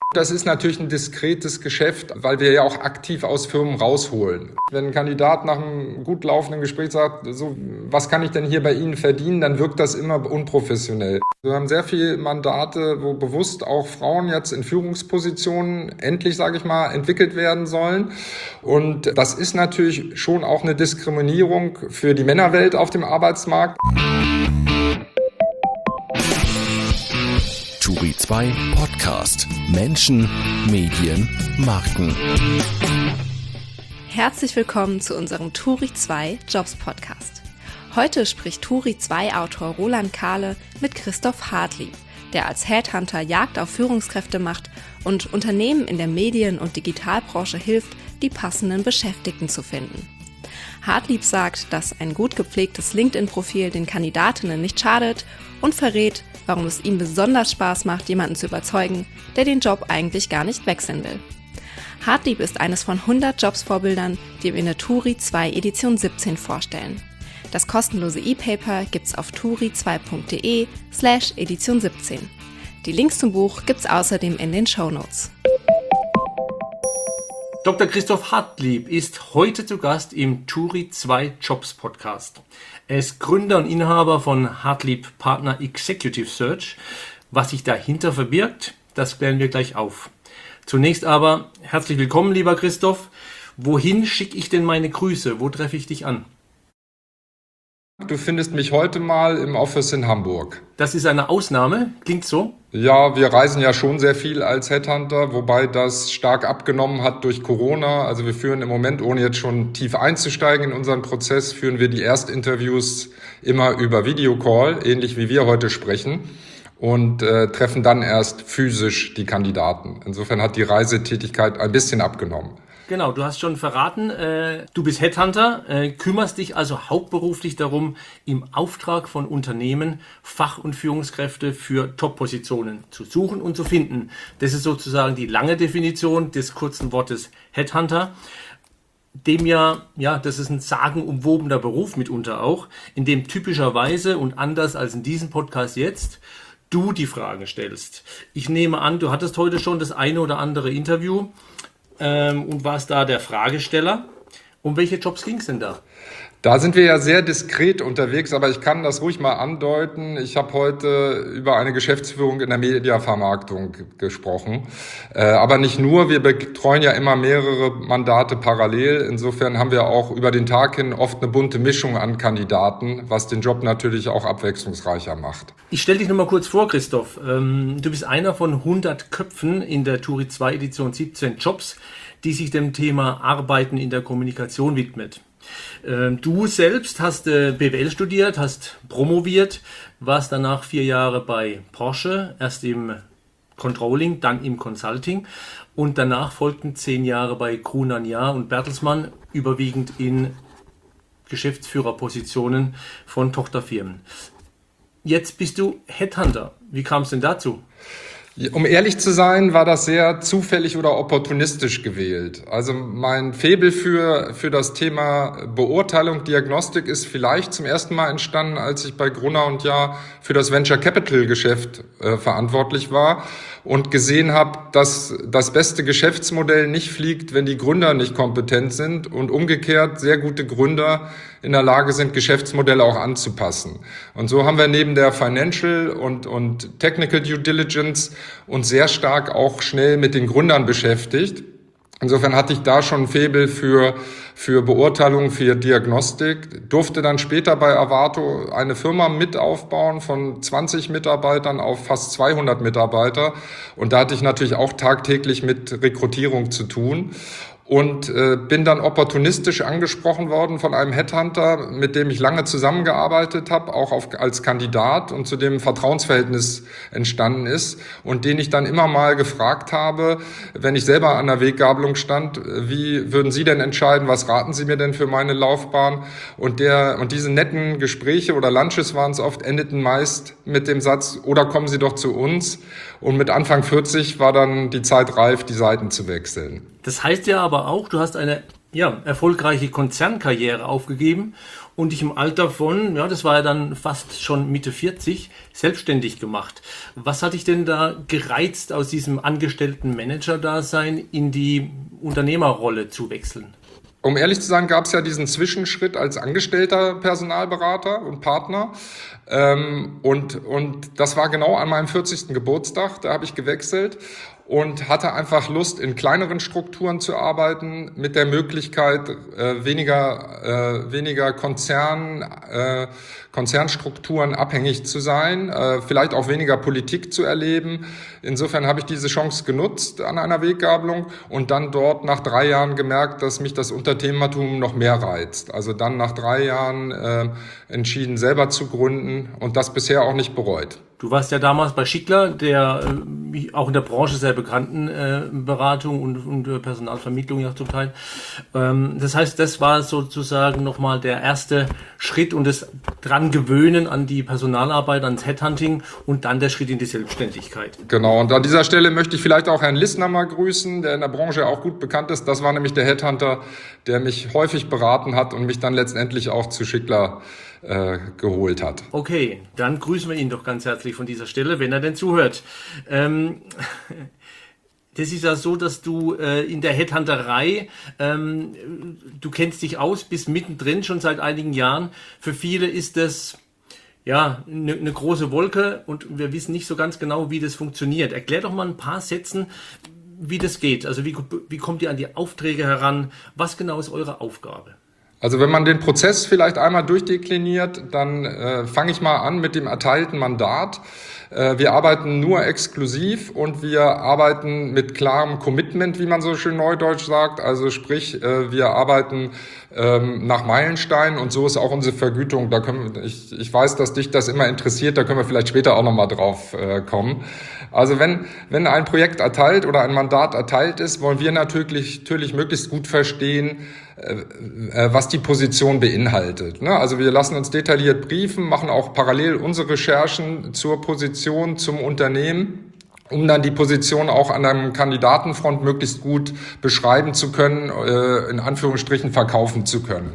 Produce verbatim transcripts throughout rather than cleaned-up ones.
Das ist natürlich ein diskretes Geschäft, weil wir ja auch aktiv aus Firmen rausholen. Wenn ein Kandidat nach einem gut laufenden Gespräch sagt, so, was kann ich denn hier bei Ihnen verdienen, dann wirkt das immer unprofessionell. Wir haben sehr viele Mandate, wo bewusst auch Frauen jetzt in Führungspositionen endlich, sage ich mal, entwickelt werden sollen. Und das ist natürlich schon auch eine Diskriminierung für die Männerwelt auf dem Arbeitsmarkt. Turi zwei Podcast. Menschen, Medien, Marken. Herzlich willkommen zu unserem Turi zwei Jobs Podcast. Heute spricht Turi zwei Autor Roland Kahle mit Christoph Hartlieb, der als Headhunter Jagd auf Führungskräfte macht und Unternehmen in der Medien- und Digitalbranche hilft, die passenden Beschäftigten zu finden. Hartlieb sagt, dass ein gut gepflegtes LinkedIn-Profil den Kandidatinnen nicht schadet und verrät, warum es ihm besonders Spaß macht, jemanden zu überzeugen, der den Job eigentlich gar nicht wechseln will. Hartlieb ist eines von hundert Jobs-Vorbildern, die wir in der Turi zwei Edition siebzehn vorstellen. Das kostenlose E-Paper gibt's auf turi zwei punkt de slash Edition siebzehn. Die Links zum Buch gibt's außerdem in den Shownotes. Doktor Christoph Hartlieb ist heute zu Gast im Turi zwei Jobs Podcast. Er ist Gründer und Inhaber von Hartlieb Partner Executive Search. Was sich dahinter verbirgt, das klären wir gleich auf. Zunächst aber herzlich willkommen, lieber Christoph. Wohin schicke ich denn meine Grüße? Wo treffe ich dich an? Du findest mich heute mal im Office in Hamburg. Das ist eine Ausnahme, klingt so? Ja, wir reisen ja schon sehr viel als Headhunter, wobei das stark abgenommen hat durch Corona. Also wir führen im Moment, ohne jetzt schon tief einzusteigen in unseren Prozess, führen wir die Erstinterviews immer über Videocall, ähnlich wie wir heute sprechen, und äh, treffen dann erst physisch die Kandidaten. Insofern hat die Reisetätigkeit ein bisschen abgenommen. Genau, du hast schon verraten, äh, du bist Headhunter, äh, kümmerst dich also hauptberuflich darum, im Auftrag von Unternehmen Fach- und Führungskräfte für Top-Positionen zu suchen und zu finden. Das ist sozusagen die lange Definition des kurzen Wortes Headhunter, dem ja, ja, das ist ein sagenumwobener Beruf mitunter auch, in dem typischerweise und anders als in diesem Podcast jetzt du die Fragen stellst. Ich nehme an, du hattest heute schon das eine oder andere Interview ähm, und warst da der Fragesteller. Um welche Jobs ging es denn da? Da sind wir ja sehr diskret unterwegs, aber ich kann das ruhig mal andeuten. Ich habe heute über eine Geschäftsführung in der Mediavermarktung g- gesprochen. Äh, aber nicht nur, wir betreuen ja immer mehrere Mandate parallel. Insofern haben wir auch über den Tag hin oft eine bunte Mischung an Kandidaten, was den Job natürlich auch abwechslungsreicher macht. Ich stelle dich noch mal kurz vor, Christoph. Ähm, du bist einer von hundert Köpfen in der Turi zwei Edition siebzehn Jobs, die sich dem Thema Arbeiten in der Kommunikation widmet. Du selbst hast B W L studiert, hast promoviert, warst danach vier Jahre bei Porsche, erst im Controlling, dann im Consulting und danach folgten zehn Jahre bei Gruner Jahr und Bertelsmann, überwiegend in Geschäftsführerpositionen von Tochterfirmen. Jetzt bist du Headhunter. Wie kam es denn dazu? Um ehrlich zu sein, war das sehr zufällig oder opportunistisch gewählt. Also mein Faible für, für das Thema Beurteilung, Diagnostik ist vielleicht zum ersten Mal entstanden, als ich bei Gruner und Jahr für das Venture Capital Geschäft äh, verantwortlich war und gesehen habe, dass das beste Geschäftsmodell nicht fliegt, wenn die Gründer nicht kompetent sind und umgekehrt sehr gute Gründer in der Lage sind, Geschäftsmodelle auch anzupassen. Und so haben wir neben der Financial und, und Technical Due Diligence uns sehr stark auch schnell mit den Gründern beschäftigt. Insofern hatte ich da schon ein Faible für, für Beurteilung, für Diagnostik, durfte dann später bei Avato eine Firma mit aufbauen von zwanzig Mitarbeitern auf fast zweihundert Mitarbeiter. Und da hatte ich natürlich auch tagtäglich mit Rekrutierung zu tun. Und äh, bin dann opportunistisch angesprochen worden von einem Headhunter, mit dem ich lange zusammengearbeitet habe, auch auf, als Kandidat und zu dem ein Vertrauensverhältnis entstanden ist und den ich dann immer mal gefragt habe, wenn ich selber an der Weggabelung stand, wie würden Sie denn entscheiden, was raten Sie mir denn für meine Laufbahn? Und der und diese netten Gespräche oder Lunches waren es oft, endeten meist mit dem Satz, oder kommen Sie doch zu uns. Und mit Anfang vierzig war dann die Zeit reif, die Seiten zu wechseln. Das heißt ja aber auch, du hast eine ja, erfolgreiche Konzernkarriere aufgegeben und dich im Alter von, ja, das war ja dann fast schon Mitte vierzig, selbstständig gemacht. Was hat dich denn da gereizt, aus diesem angestellten Manager-Dasein in die Unternehmerrolle zu wechseln? Um ehrlich zu sein, gab es ja diesen Zwischenschritt als angestellter Personalberater und Partner. Ähm, und, und das war genau an meinem vierzigsten Geburtstag, da habe ich gewechselt und hatte einfach Lust, in kleineren Strukturen zu arbeiten, mit der Möglichkeit, äh, weniger, äh, weniger Konzern, äh, Konzernstrukturen abhängig zu sein, äh, vielleicht auch weniger Politik zu erleben. Insofern habe ich diese Chance genutzt an einer Weggabelung und dann dort nach drei Jahren gemerkt, dass mich das Unternehmertum noch mehr reizt. Also dann nach drei Jahren äh, entschieden, selber zu gründen und das bisher auch nicht bereut. Du warst ja damals bei Schickler, der äh, auch in der Branche sehr bekannten äh, Beratung und, und äh, Personalvermittlung ja zum Teil. Ähm, das heißt, das war sozusagen nochmal der erste Schritt und das dran gewöhnen an die Personalarbeit, ans Headhunting und dann der Schritt in die Selbstständigkeit. Genau, und an dieser Stelle möchte ich vielleicht auch Herrn Lissner mal grüßen, der in der Branche auch gut bekannt ist. Das war nämlich der Headhunter, der mich häufig beraten hat und mich dann letztendlich auch zu Schickler äh, geholt hat. Okay, dann grüßen wir ihn doch ganz herzlich von dieser Stelle, wenn er denn zuhört. Ähm, das ist ja so, dass du äh, in der Headhunterei, ähm, du kennst dich aus, bist mittendrin schon seit einigen Jahren. Für viele ist das ja eine ne große Wolke und wir wissen nicht so ganz genau, wie das funktioniert. Erklär doch mal ein paar Sätzen, wie das geht. Also wie, wie kommt ihr an die Aufträge heran? Was genau ist eure Aufgabe? Also wenn man den Prozess vielleicht einmal durchdekliniert, dann äh, fange ich mal an mit dem erteilten Mandat. Äh, wir arbeiten nur exklusiv und wir arbeiten mit klarem Commitment, wie man so schön neudeutsch sagt. Also sprich, äh, wir arbeiten ähm, nach Meilensteinen und so ist auch unsere Vergütung. Da können wir, ich, ich weiß, dass dich das immer interessiert, da können wir vielleicht später auch nochmal drauf äh, kommen. Also wenn, wenn ein Projekt erteilt oder ein Mandat erteilt ist, wollen wir natürlich, natürlich möglichst gut verstehen, was die Position beinhaltet. Also wir lassen uns detailliert briefen, machen auch parallel unsere Recherchen zur Position, zum Unternehmen, um dann die Position auch an einem Kandidatenfront möglichst gut beschreiben zu können, in Anführungsstrichen verkaufen zu können.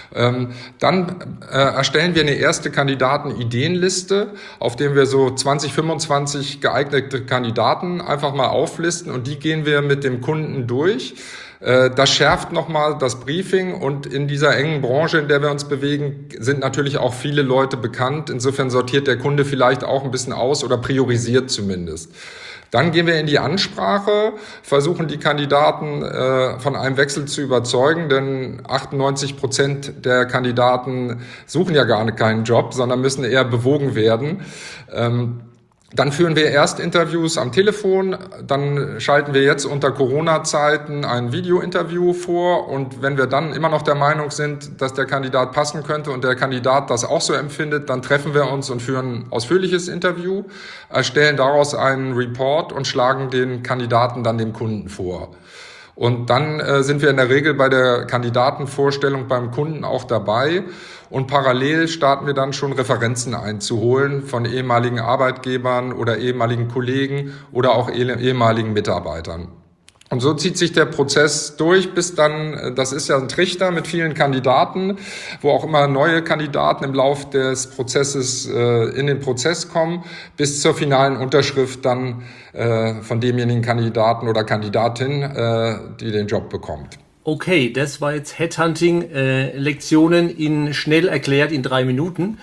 Dann erstellen wir eine erste Kandidaten-Ideenliste, auf dem wir so zwanzig, fünfundzwanzig geeignete Kandidaten einfach mal auflisten und die gehen wir mit dem Kunden durch. Das schärft nochmal das Briefing und in dieser engen Branche, in der wir uns bewegen, sind natürlich auch viele Leute bekannt. Insofern sortiert der Kunde vielleicht auch ein bisschen aus oder priorisiert zumindest. Dann gehen wir in die Ansprache, versuchen die Kandidaten äh, von einem Wechsel zu überzeugen, denn achtundneunzig Prozent der Kandidaten suchen ja gar keinen Job, sondern müssen eher bewogen werden. Ähm, Dann führen wir Erstinterviews am Telefon, dann schalten wir jetzt unter Corona-Zeiten ein Video-Interview vor und wenn wir dann immer noch der Meinung sind, dass der Kandidat passen könnte und der Kandidat das auch so empfindet, dann treffen wir uns und führen ein ausführliches Interview, erstellen daraus einen Report und schlagen den Kandidaten dann dem Kunden vor. Und dann äh, sind wir in der Regel bei der Kandidatenvorstellung beim Kunden auch dabei und parallel starten wir dann schon Referenzen einzuholen von ehemaligen Arbeitgebern oder ehemaligen Kollegen oder auch eh- ehemaligen Mitarbeitern. Und so zieht sich der Prozess durch, bis dann, das ist ja ein Trichter mit vielen Kandidaten, wo auch immer neue Kandidaten im Lauf des Prozesses äh, in den Prozess kommen, bis zur finalen Unterschrift dann äh, von demjenigen Kandidaten oder Kandidatin, äh, die den Job bekommt. Okay, das war jetzt Headhunting-Lektionen äh, in schnell erklärt in drei Minuten.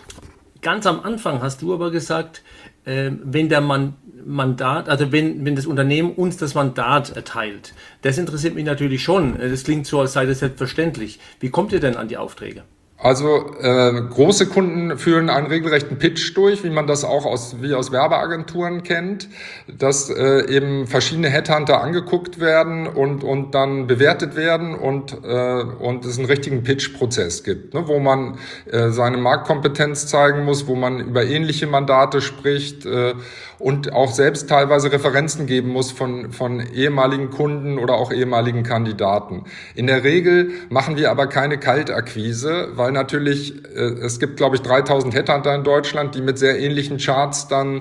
Ganz am Anfang hast du aber gesagt, äh, wenn der Mann Mandat, also wenn, wenn das Unternehmen uns das Mandat erteilt. Das interessiert mich natürlich schon. Das klingt so, als sei das selbstverständlich. Wie kommt ihr denn an die Aufträge? Also äh, große Kunden führen einen regelrechten Pitch durch, wie man das auch aus wie aus Werbeagenturen kennt, dass äh, eben verschiedene Headhunter angeguckt werden und und dann bewertet werden und äh, und es einen richtigen Pitch-Prozess gibt, ne, wo man äh, seine Marktkompetenz zeigen muss, wo man über ähnliche Mandate spricht äh, und auch selbst teilweise Referenzen geben muss von von ehemaligen Kunden oder auch ehemaligen Kandidaten. In der Regel machen wir aber keine Kaltakquise, weil natürlich, äh, es gibt, glaube ich, dreitausend Headhunter in Deutschland, die mit sehr ähnlichen Charts dann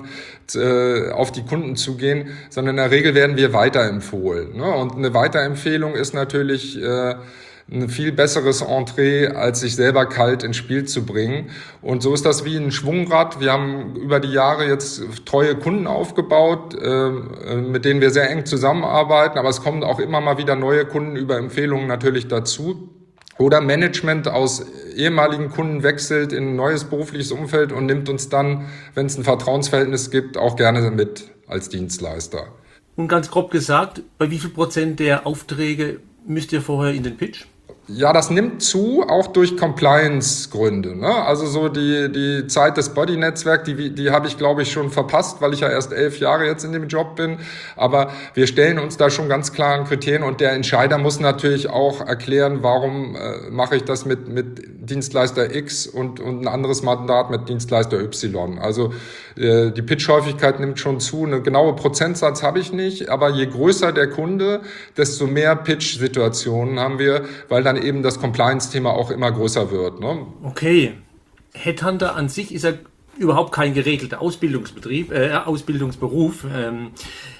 äh, auf die Kunden zugehen, sondern in der Regel werden wir weiterempfohlen. Ne? Und eine Weiterempfehlung ist natürlich äh, ein viel besseres Entree, als sich selber kalt ins Spiel zu bringen. Und so ist das wie ein Schwungrad. Wir haben über die Jahre jetzt treue Kunden aufgebaut, äh, mit denen wir sehr eng zusammenarbeiten, aber es kommen auch immer mal wieder neue Kunden über Empfehlungen natürlich dazu. Oder Management aus ehemaligen Kunden wechselt in ein neues berufliches Umfeld und nimmt uns dann, wenn es ein Vertrauensverhältnis gibt, auch gerne mit als Dienstleister. Und ganz grob gesagt, bei wie viel Prozent der Aufträge müsst ihr vorher in den Pitch? Ja, das nimmt zu, auch durch Compliance-Gründe, ne? Also so die die Zeit des Body-Netzwerk, die die habe ich, glaube ich, schon verpasst, weil ich ja erst elf Jahre jetzt in dem Job bin. Aber wir stellen uns da schon ganz klaren Kriterien und der Entscheider muss natürlich auch erklären, warum äh, mache ich das mit mit Dienstleister X und und ein anderes Mandat mit Dienstleister Y. Also äh, die Pitch-Häufigkeit nimmt schon zu. Eine genaue Prozentsatz habe ich nicht, aber je größer der Kunde, desto mehr Pitch-Situationen haben wir, weil dann eben das Compliance-Thema auch immer größer wird. Ne? Okay. Headhunter an sich ist ja überhaupt kein geregelter Ausbildungsbetrieb, äh, Ausbildungsberuf. Ähm,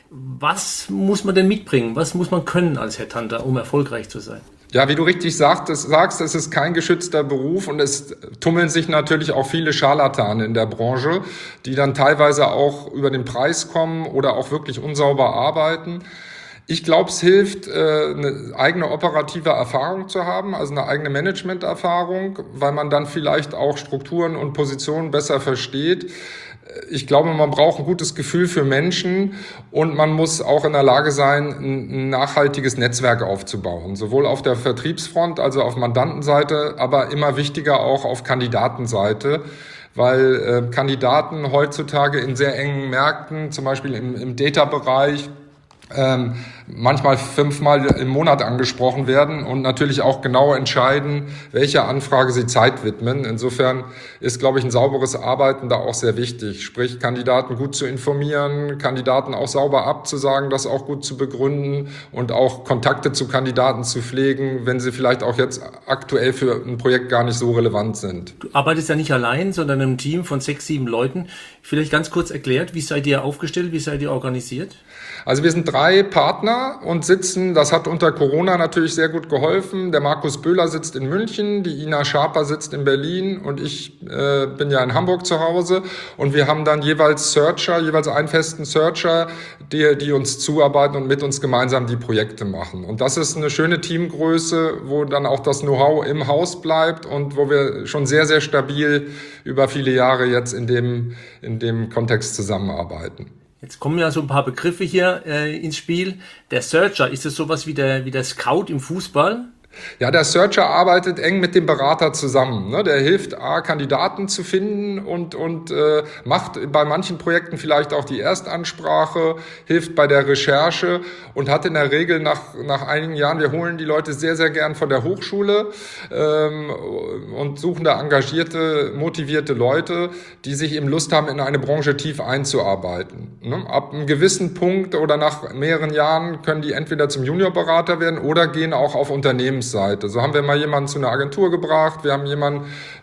was muss man denn mitbringen? Was muss man können als Headhunter, um erfolgreich zu sein? Ja, wie du richtig sagst, sagst, es ist kein geschützter Beruf und es tummeln sich natürlich auch viele Scharlatane in der Branche, die dann teilweise auch über den Preis kommen oder auch wirklich unsauber arbeiten. Ich glaube, es hilft, eine eigene operative Erfahrung zu haben, also eine eigene Management-Erfahrung, weil man dann vielleicht auch Strukturen und Positionen besser versteht. Ich glaube, man braucht ein gutes Gefühl für Menschen und man muss auch in der Lage sein, ein nachhaltiges Netzwerk aufzubauen, sowohl auf der Vertriebsfront, also auf Mandantenseite, aber immer wichtiger auch auf Kandidatenseite, weil äh, Kandidaten heutzutage in sehr engen Märkten, zum Beispiel im, im Data-Bereich, Ähm, manchmal fünfmal im Monat angesprochen werden und natürlich auch genau entscheiden, welcher Anfrage sie Zeit widmen. Insofern ist, glaube ich, ein sauberes Arbeiten da auch sehr wichtig. Sprich, Kandidaten gut zu informieren, Kandidaten auch sauber abzusagen, das auch gut zu begründen und auch Kontakte zu Kandidaten zu pflegen, wenn sie vielleicht auch jetzt aktuell für ein Projekt gar nicht so relevant sind. Du arbeitest ja nicht allein, sondern in einem Team von sechs, sieben Leuten. Vielleicht ganz kurz erklärt, wie seid ihr aufgestellt, wie seid ihr organisiert? Also wir sind drei Partner und sitzen, das hat unter Corona natürlich sehr gut geholfen. Der Markus Böhler sitzt in München, die Ina Schaper sitzt in Berlin und ich äh, bin ja in Hamburg zu Hause. Und wir haben dann jeweils Searcher, jeweils einen festen Searcher, die, die uns zuarbeiten und mit uns gemeinsam die Projekte machen. Und das ist eine schöne Teamgröße, wo dann auch das Know-how im Haus bleibt und wo wir schon sehr, sehr stabil über viele Jahre jetzt in dem, in dem Kontext zusammenarbeiten. Jetzt kommen ja so ein paar Begriffe hier äh, ins Spiel. Der Searcher, ist das sowas wie der, wie der Scout im Fußball? Ja, der Searcher arbeitet eng mit dem Berater zusammen. Ne? Der hilft, A, Kandidaten zu finden und, und äh, macht bei manchen Projekten vielleicht auch die Erstansprache, hilft bei der Recherche und hat in der Regel nach, nach einigen Jahren, wir holen die Leute sehr, sehr gern von der Hochschule ähm, und suchen da engagierte, motivierte Leute, die sich eben Lust haben, in eine Branche tief einzuarbeiten. Ne? Ab einem gewissen Punkt oder nach mehreren Jahren können die entweder zum Juniorberater werden oder gehen auch auf Unternehmens Seite. So haben wir mal jemanden zu einer Agentur gebracht, wir haben jemanden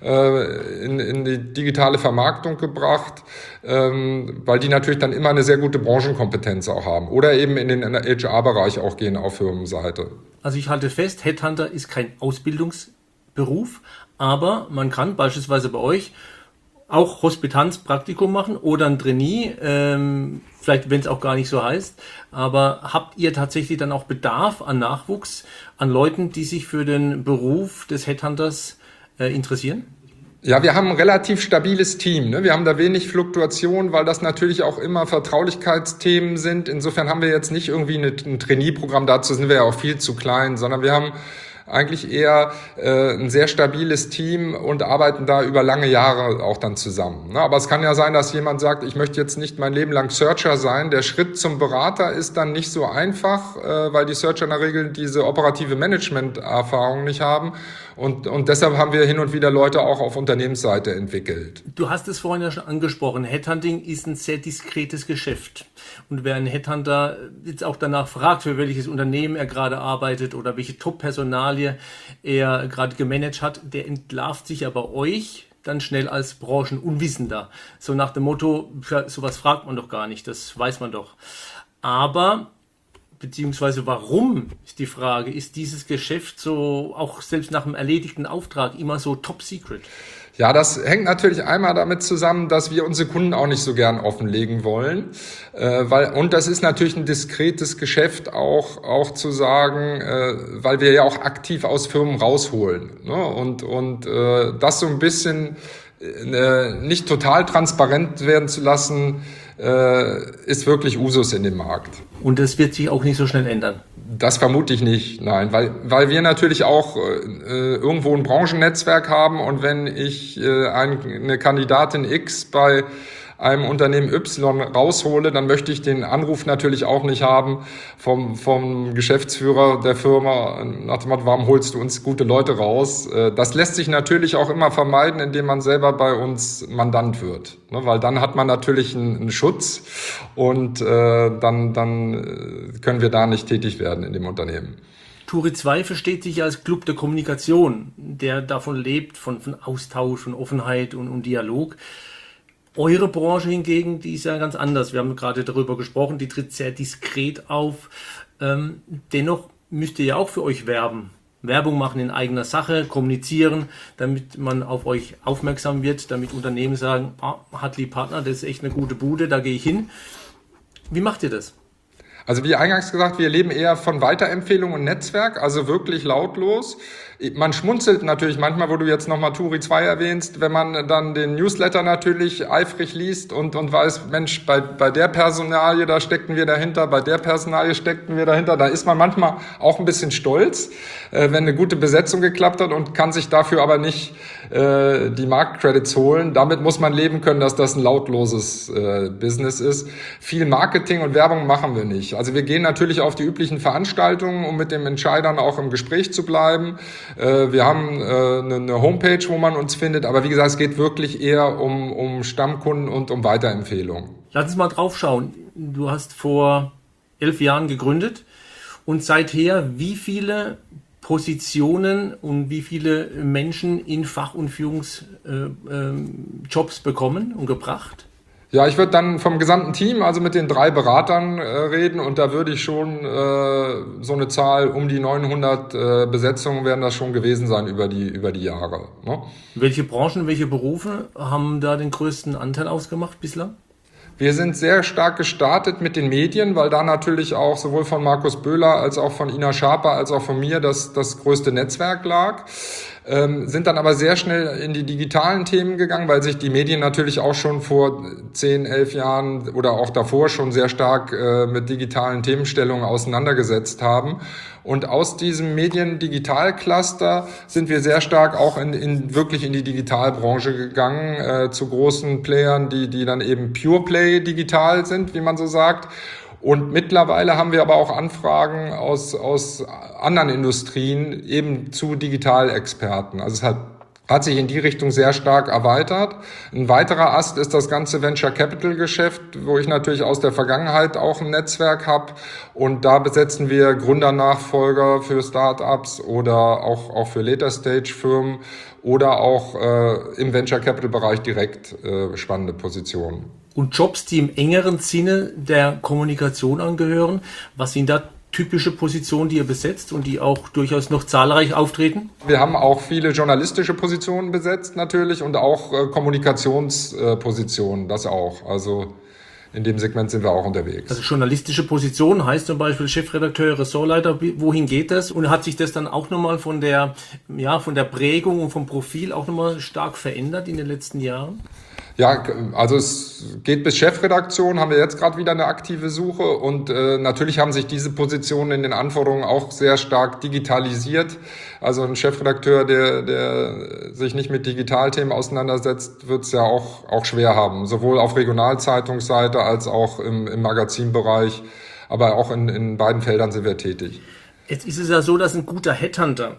äh, in, in die digitale Vermarktung gebracht, ähm, weil die natürlich dann immer eine sehr gute Branchenkompetenz auch haben. Oder eben in den H R-Bereich auch gehen auf Firmenseite. Also ich halte fest, Headhunter ist kein Ausbildungsberuf, aber man kann beispielsweise bei euch auch Hospitanzpraktikum machen oder ein Trainee, ähm, vielleicht wenn es auch gar nicht so heißt, aber habt ihr tatsächlich dann auch Bedarf an Nachwuchs, an Leuten, die sich für den Beruf des Headhunters äh, interessieren? Ja, wir haben ein relativ stabiles Team. Ne? Wir haben da wenig Fluktuation, weil das natürlich auch immer Vertraulichkeitsthemen sind. Insofern haben wir jetzt nicht irgendwie eine, ein Trainee-Programm, dazu sind wir ja auch viel zu klein, sondern wir haben eigentlich eher äh, ein sehr stabiles Team und arbeiten da über lange Jahre auch dann zusammen. Ne? Aber es kann ja sein, dass jemand sagt, ich möchte jetzt nicht mein Leben lang Searcher sein. Der Schritt zum Berater ist dann nicht so einfach, äh, weil die Searcher in der Regel diese operative Management-Erfahrung nicht haben. Und, und deshalb haben wir hin und wieder Leute auch auf Unternehmensseite entwickelt. Du hast es vorhin ja schon angesprochen. Headhunting ist ein sehr diskretes Geschäft. Und wer einen Headhunter jetzt auch danach fragt, für welches Unternehmen er gerade arbeitet oder welche Top-Personalie er gerade gemanagt hat, der entlarvt sich ja bei euch dann schnell als Branchenunwissender. So nach dem Motto, sowas fragt man doch gar nicht, das weiß man doch. Aber beziehungsweise warum, ist die Frage, ist dieses Geschäft so, auch selbst nach einem erledigten Auftrag, immer so top secret? Ja, das hängt natürlich einmal damit zusammen, dass wir unsere Kunden auch nicht so gern offenlegen wollen, äh, weil und das ist natürlich ein diskretes Geschäft auch auch zu sagen, äh, weil wir ja auch aktiv aus Firmen rausholen, ne? und und äh, das so ein bisschen äh, nicht total transparent werden zu lassen, äh, ist wirklich Usus in dem Markt. Und das wird sich auch nicht so schnell ändern? Das vermute ich nicht, nein, weil weil wir natürlich auch äh, irgendwo ein Branchennetzwerk haben und wenn ich äh, ein, eine Kandidatin X bei einem Unternehmen Y raushole, dann möchte ich den Anruf natürlich auch nicht haben vom vom Geschäftsführer der Firma nach dem Motto, warum holst du uns gute Leute raus? Das lässt sich natürlich auch immer vermeiden, indem man selber bei uns Mandant wird, ne? Weil dann hat man natürlich einen, einen Schutz und äh, dann dann können wir da nicht tätig werden in dem Unternehmen. Turi zwei versteht sich als Club der Kommunikation, der davon lebt, von, von Austausch, von Offenheit und, und Dialog. Eure Branche hingegen, die ist ja ganz anders. Wir haben gerade darüber gesprochen, die tritt sehr diskret auf. Ähm, dennoch müsst ihr ja auch für euch werben. Werbung machen in eigener Sache, kommunizieren, damit man auf euch aufmerksam wird, damit Unternehmen sagen, ah, Hartlieb Partner, das ist echt eine gute Bude, da gehe ich hin. Wie macht ihr das? Also wie eingangs gesagt, wir leben eher von Weiterempfehlung und Netzwerk, also wirklich lautlos. Man schmunzelt natürlich manchmal, wo du jetzt nochmal Turi zwei erwähnst, wenn man dann den Newsletter natürlich eifrig liest und, und weiß, Mensch, bei, bei der Personalie, da steckten wir dahinter, bei der Personalie steckten wir dahinter. Da ist man manchmal auch ein bisschen stolz, äh, wenn eine gute Besetzung geklappt hat und kann sich dafür aber nicht äh, die Marktcredits holen. Damit muss man leben können, dass das ein lautloses äh, Business ist. Viel Marketing und Werbung machen wir nicht. Also wir gehen natürlich auf die üblichen Veranstaltungen, um mit den Entscheidern auch im Gespräch zu bleiben. Wir haben eine Homepage, wo man uns findet, aber wie gesagt, es geht wirklich eher um, um Stammkunden und um Weiterempfehlungen. Lass uns mal drauf schauen. Du hast vor elf Jahren gegründet und seither wie viele Positionen und wie viele Menschen in Fach- und Führungsjobs bekommen und gebracht? Ja, ich würde dann vom gesamten Team, also mit den drei Beratern äh, reden und da würde ich schon äh, so eine Zahl um die neunhundert äh, Besetzungen werden das schon gewesen sein über die über die Jahre. Ne? Welche Branchen, welche Berufe haben da den größten Anteil ausgemacht bislang? Wir sind sehr stark gestartet mit den Medien, weil da natürlich auch sowohl von Markus Böhler als auch von Ina Schaper als auch von mir das, das größte Netzwerk lag. Ähm, sind dann aber sehr schnell in die digitalen Themen gegangen, weil sich die Medien natürlich auch schon vor zehn, elf Jahren oder auch davor schon sehr stark äh, mit digitalen Themenstellungen auseinandergesetzt haben. Und aus diesem Medien-Digital-Cluster sind wir sehr stark auch in, in wirklich in die Digitalbranche gegangen, äh, zu großen Playern, die, die dann eben Pure Play digital sind, wie man so sagt. Und mittlerweile haben wir aber auch Anfragen aus, aus anderen Industrien eben zu Digitalexperten. Also es hat, hat sich in die Richtung sehr stark erweitert. Ein weiterer Ast ist das ganze Venture Capital Geschäft, wo ich natürlich aus der Vergangenheit auch ein Netzwerk habe. Und da besetzen wir Gründernachfolger für Startups oder auch, auch für Later-Stage-Firmen oder auch äh, im Venture Capital Bereich direkt äh, spannende Positionen. Und Jobs, die im engeren Sinne der Kommunikation angehören, was sind da typische Positionen, die ihr besetzt und die auch durchaus noch zahlreich auftreten? Wir haben auch viele journalistische Positionen besetzt natürlich und auch äh, Kommunikationspositionen, äh, das auch. Also in dem Segment sind wir auch unterwegs. Also journalistische Positionen heißt zum Beispiel Chefredakteur, Ressortleiter, wohin geht das? Und hat sich das dann auch nochmal von der, ja, von der Prägung und vom Profil auch nochmal stark verändert in den letzten Jahren? Ja, also es geht bis Chefredaktion, haben wir jetzt gerade wieder eine aktive Suche und äh, natürlich haben sich diese Positionen in den Anforderungen auch sehr stark digitalisiert. Also ein Chefredakteur, der, der sich nicht mit Digitalthemen auseinandersetzt, wird es ja auch, auch schwer haben, sowohl auf Regionalzeitungsseite als auch im, im Magazinbereich, aber auch in, in beiden Feldern sind wir tätig. Jetzt ist es ja so, dass ein guter Headhunter,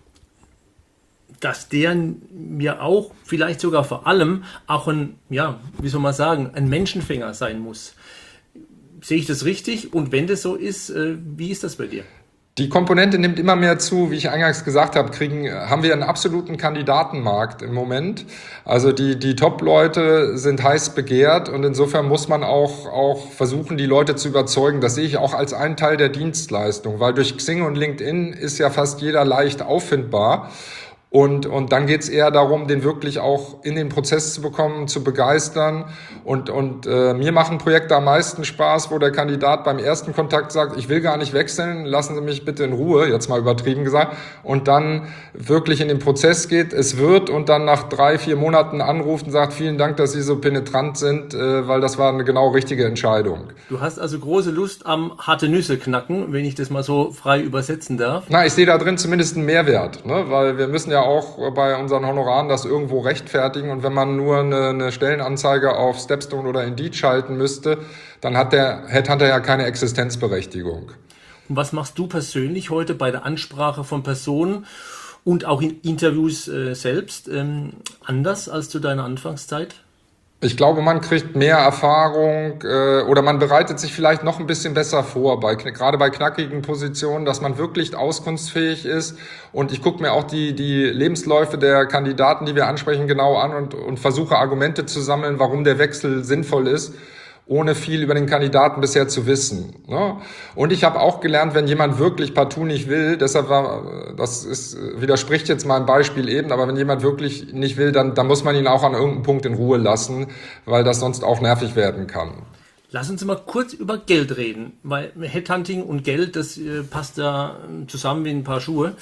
dass der mir auch, vielleicht sogar vor allem, auch ein, ja, wie soll man sagen, ein Menschenfänger sein muss. Sehe ich das richtig? Und wenn das so ist, wie ist das bei dir? Die Komponente nimmt immer mehr zu. Wie ich eingangs gesagt habe, kriegen, haben wir einen absoluten Kandidatenmarkt im Moment. Also die, die Top-Leute sind heiß begehrt und insofern muss man auch, auch versuchen, die Leute zu überzeugen. Das sehe ich auch als einen Teil der Dienstleistung, weil durch Xing und LinkedIn ist ja fast jeder leicht auffindbar. Und, und dann geht's eher darum, den wirklich auch in den Prozess zu bekommen, zu begeistern. Und, und äh, mir machen Projekte am meisten Spaß, wo der Kandidat beim ersten Kontakt sagt, ich will gar nicht wechseln, lassen Sie mich bitte in Ruhe, jetzt mal übertrieben gesagt. Und dann wirklich in den Prozess geht, es wird und dann nach drei, vier Monaten anruft und sagt, vielen Dank, dass Sie so penetrant sind, äh, weil das war eine genau richtige Entscheidung. Du hast also große Lust am harte Nüsse knacken, wenn ich das mal so frei übersetzen darf. Na, ich sehe da drin zumindest einen Mehrwert, ne? Weil wir müssen ja auch bei unseren Honoraren das irgendwo rechtfertigen. Und wenn man nur eine, eine Stellenanzeige auf Stepstone oder Indeed schalten müsste, dann hat der Headhunter ja keine Existenzberechtigung. Und was machst du persönlich heute bei der Ansprache von Personen und auch in Interviews äh, selbst ähm, anders als zu deiner Anfangszeit? Ich glaube, man kriegt mehr Erfahrung äh, oder man bereitet sich vielleicht noch ein bisschen besser vor, bei, gerade bei knackigen Positionen, dass man wirklich auskunftsfähig ist. Und ich gucke mir auch die, die Lebensläufe der Kandidaten, die wir ansprechen, genau an und, und versuche Argumente zu sammeln, warum der Wechsel sinnvoll ist, ohne viel über den Kandidaten bisher zu wissen. Ne? Und ich habe auch gelernt, wenn jemand wirklich partout nicht will, deshalb war, das ist, widerspricht jetzt meinem Beispiel eben, aber wenn jemand wirklich nicht will, dann, dann muss man ihn auch an irgendeinem Punkt in Ruhe lassen, weil das sonst auch nervig werden kann. Lass uns mal kurz über Geld reden, weil Headhunting und Geld, das äh, passt da zusammen wie ein paar Schuhe.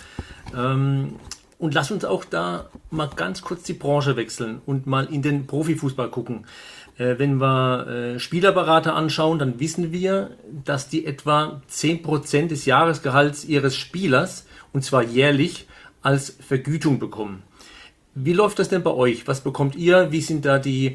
Ähm, und lass uns auch da mal ganz kurz die Branche wechseln und mal in den Profifußball gucken. Wenn wir äh, Spielerberater anschauen, dann wissen wir, dass die etwa zehn Prozent des Jahresgehalts ihres Spielers, und zwar jährlich, als Vergütung bekommen. Wie läuft das denn bei euch? Was bekommt ihr? Wie sind da die,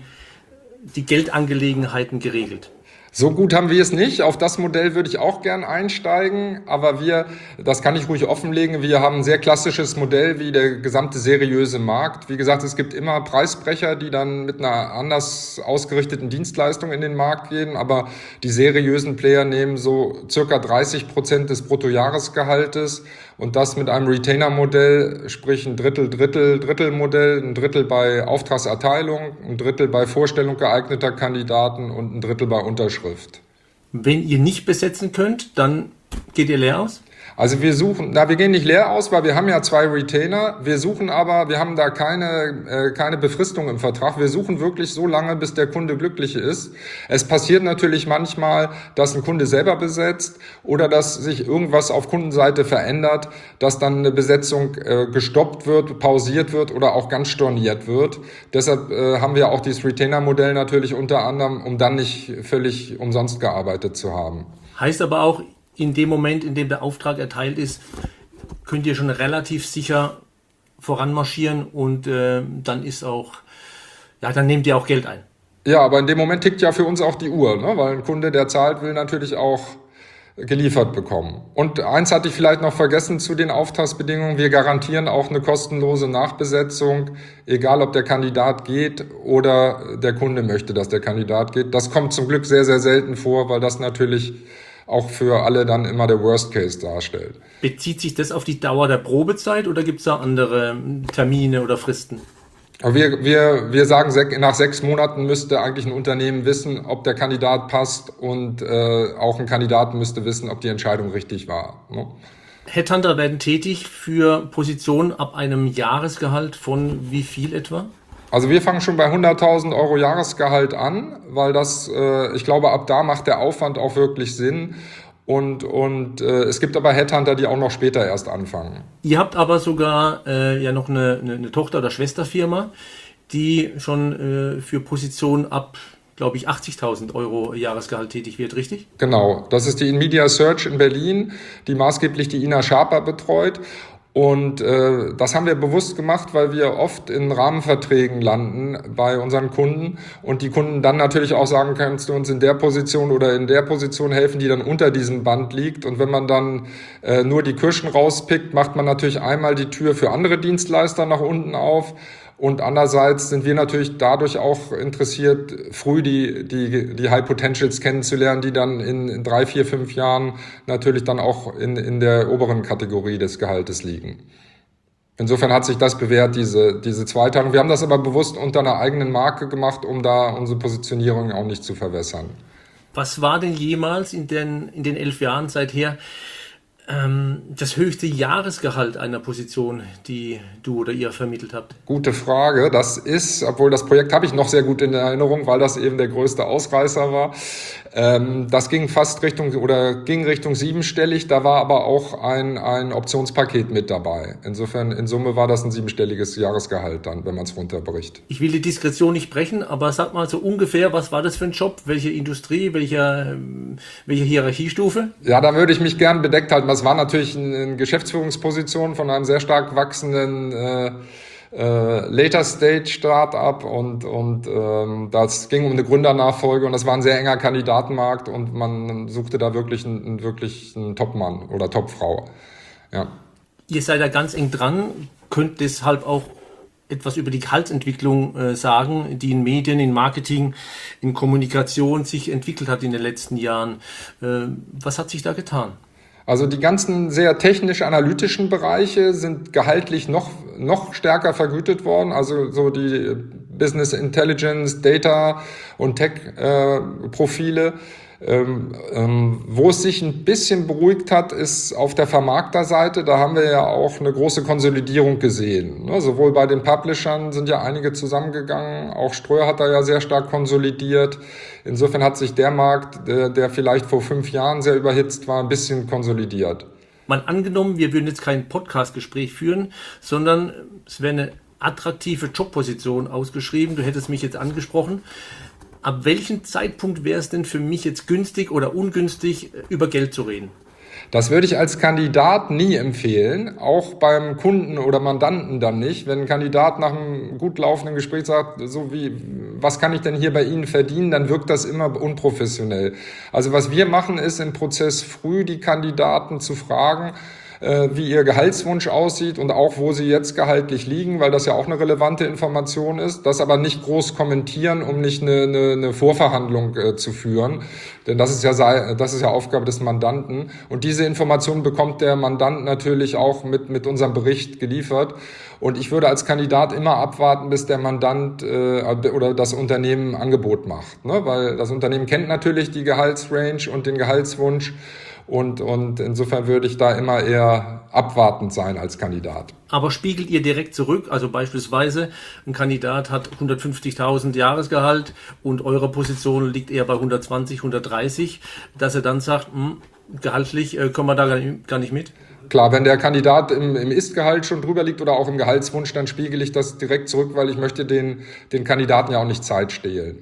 die Geldangelegenheiten geregelt? So gut haben wir es nicht. Auf das Modell würde ich auch gern einsteigen. Aber wir, das kann ich ruhig offenlegen, wir haben ein sehr klassisches Modell wie der gesamte seriöse Markt. Wie gesagt, es gibt immer Preisbrecher, die dann mit einer anders ausgerichteten Dienstleistung in den Markt gehen. Aber die seriösen Player nehmen so circa dreißig Prozent des Bruttojahresgehaltes. Und das mit einem Retainer-Modell, sprich ein Drittel, Drittel, Drittel-Modell, ein Drittel bei Auftragserteilung, ein Drittel bei Vorstellung geeigneter Kandidaten und ein Drittel bei Unterschrift. Wenn ihr nicht besetzen könnt, dann geht ihr leer aus? Also wir suchen, na, wir gehen nicht leer aus, weil wir haben ja zwei Retainer. Wir suchen aber, wir haben da keine, äh, keine Befristung im Vertrag. Wir suchen wirklich so lange, bis der Kunde glücklich ist. Es passiert natürlich manchmal, dass ein Kunde selber besetzt oder dass sich irgendwas auf Kundenseite verändert, dass dann eine Besetzung äh, gestoppt wird, pausiert wird oder auch ganz storniert wird. Deshalb äh, haben wir auch dieses Retainer-Modell natürlich unter anderem, um dann nicht völlig umsonst gearbeitet zu haben. Heißt aber auch, in dem Moment, in dem der Auftrag erteilt ist, könnt ihr schon relativ sicher voranmarschieren und äh, dann ist auch, ja, dann nehmt ihr auch Geld ein. Ja, aber in dem Moment tickt ja für uns auch die Uhr, ne? Weil ein Kunde, der zahlt, will natürlich auch geliefert bekommen. Und eins hatte ich vielleicht noch vergessen zu den Auftragsbedingungen. Wir garantieren auch eine kostenlose Nachbesetzung, egal ob der Kandidat geht oder der Kunde möchte, dass der Kandidat geht. Das kommt zum Glück sehr, sehr selten vor, weil das natürlich auch für alle dann immer der Worst Case darstellt. Bezieht sich das auf die Dauer der Probezeit oder gibt es da andere Termine oder Fristen? Wir, wir, wir sagen, nach sechs Monaten müsste eigentlich ein Unternehmen wissen, ob der Kandidat passt und äh, auch ein Kandidat müsste wissen, ob die Entscheidung richtig war. Ne? Headhunter werden tätig für Positionen ab einem Jahresgehalt von wie viel etwa? Also wir fangen schon bei hunderttausend Euro Jahresgehalt an, weil das, äh, ich glaube, ab da macht der Aufwand auch wirklich Sinn. Und, und äh, es gibt aber Headhunter, die auch noch später erst anfangen. Ihr habt aber sogar äh, ja noch eine, eine, eine Tochter- oder Schwesterfirma, die schon äh, für Positionen ab, glaube ich, achtzigtausend Euro Jahresgehalt tätig wird, richtig? Genau, das ist die Inmedia Search in Berlin, die maßgeblich die Ina Schaper betreut. Und äh, das haben wir bewusst gemacht, weil wir oft in Rahmenverträgen landen bei unseren Kunden und die Kunden dann natürlich auch sagen, kannst du uns in der Position oder in der Position helfen, die dann unter diesem Band liegt. Und wenn man dann äh, nur die Kirschen rauspickt, macht man natürlich einmal die Tür für andere Dienstleister nach unten auf Und andererseits sind wir natürlich dadurch auch interessiert, früh die, die, die High Potentials kennenzulernen, die dann in, in drei, vier, fünf Jahren natürlich dann auch in, in der oberen Kategorie des Gehaltes liegen. Insofern hat sich das bewährt, diese, diese Zweiteilung. Wir haben das aber bewusst unter einer eigenen Marke gemacht, um da unsere Positionierung auch nicht zu verwässern. Was war denn jemals in den, in den elf Jahren seither ähm, das höchste Jahresgehalt einer Position, die du oder ihr vermittelt habt? Gute Frage. Das ist, obwohl das Projekt habe ich noch sehr gut in Erinnerung, weil das eben der größte Ausreißer war. Ähm, das ging fast Richtung oder ging Richtung siebenstellig. Da war aber auch ein, ein Optionspaket mit dabei. Insofern, in Summe war das ein siebenstelliges Jahresgehalt dann, wenn man es runterbricht. Ich will die Diskretion nicht brechen, aber sag mal so ungefähr, was war das für ein Job? Welche Industrie, welche, welche Hierarchiestufe? Ja, da würde ich mich gern bedeckt halten. Das war natürlich eine Geschäftsführungsposition von einem sehr stark wachsenden äh, äh, Later-Stage-Startup und, und ähm, das ging um eine Gründernachfolge und das war ein sehr enger Kandidatenmarkt und man suchte da wirklich einen, einen, wirklich einen Topmann oder Topfrau. Ja. Ihr seid da ganz eng dran, könnt deshalb auch etwas über die Gehaltsentwicklung äh, sagen, die in Medien, in Marketing, in Kommunikation sich entwickelt hat in den letzten Jahren. Äh, was hat sich da getan? Also die ganzen sehr technisch-analytischen Bereiche sind gehaltlich noch, noch stärker vergütet worden. Also so die Business Intelligence, Data und Tech-Profile. Ähm, ähm, wo es sich ein bisschen beruhigt hat, ist auf der Vermarkterseite. Da haben wir ja auch eine große Konsolidierung gesehen. Ne? Sowohl bei den Publishern sind ja einige zusammengegangen. Auch Ströer hat da ja sehr stark konsolidiert. Insofern hat sich der Markt, der, der vielleicht vor fünf Jahren sehr überhitzt war, ein bisschen konsolidiert. Mal angenommen, wir würden jetzt kein Podcast-Gespräch führen, sondern es wäre eine attraktive Jobposition ausgeschrieben. Du hättest mich jetzt angesprochen. Ab welchem Zeitpunkt wäre es denn für mich jetzt günstig oder ungünstig, über Geld zu reden? Das würde ich als Kandidat nie empfehlen, auch beim Kunden oder Mandanten dann nicht. Wenn ein Kandidat nach einem gut laufenden Gespräch sagt, so wie, was kann ich denn hier bei Ihnen verdienen, dann wirkt das immer unprofessionell. Also was wir machen, ist im Prozess früh die Kandidaten zu fragen, wie ihr Gehaltswunsch aussieht und auch, wo sie jetzt gehaltlich liegen, weil das ja auch eine relevante Information ist. Das aber nicht groß kommentieren, um nicht eine, eine, eine Vorverhandlung äh, zu führen. Denn das ist ja das ist ja Aufgabe des Mandanten. Und diese Information bekommt der Mandant natürlich auch mit, mit unserem Bericht geliefert. Und ich würde als Kandidat immer abwarten, bis der Mandant äh, oder das Unternehmen ein Angebot macht. Ne? Weil das Unternehmen kennt natürlich die Gehaltsrange und den Gehaltswunsch. Und, und insofern würde ich da immer eher abwartend sein als Kandidat. Aber spiegelt ihr direkt zurück? Also beispielsweise ein Kandidat hat hundertfünfzigtausend Jahresgehalt und eure Position liegt eher bei hundertzwanzig, hundertdreißig, dass er dann sagt, hm, gehaltlich äh, kommen wir da gar nicht mit? Klar, wenn der Kandidat im, im Ist-Gehalt schon drüber liegt oder auch im Gehaltswunsch, dann spiegele ich das direkt zurück, weil ich möchte den, den Kandidaten ja auch nicht Zeit stehlen.